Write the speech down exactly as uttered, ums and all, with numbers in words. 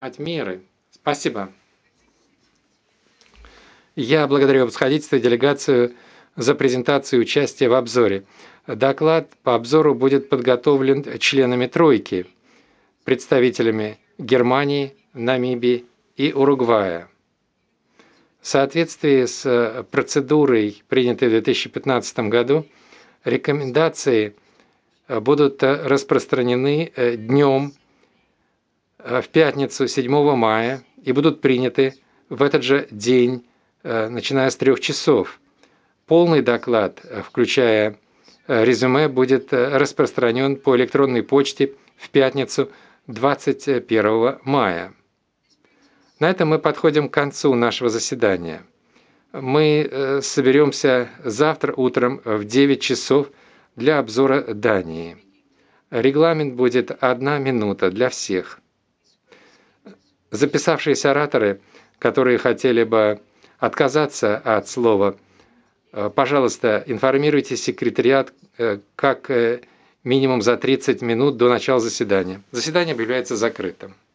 От меры. Спасибо. Я благодарю Обсходительство и делегацию за презентацию и участие в обзоре. Доклад по обзору будет подготовлен членами тройки, представителями Германии, Намибии и Уругвая. В соответствии с процедурой, принятой в две тысячи пятнадцатом году, рекомендации будут распространены днем в пятницу седьмого мая и будут приняты в этот же день, начиная с трех часов. Полный доклад, включая резюме, будет распространен по электронной почте в пятницу двадцать первого мая. На этом мы подходим к концу нашего заседания. Мы соберемся завтра утром в девять часов для обзора Дании. Регламент будет одна минута для всех. Записавшиеся ораторы, которые хотели бы отказаться от слова, пожалуйста, информируйте секретариат как минимум за тридцать минут до начала заседания. Заседание объявляется закрытым.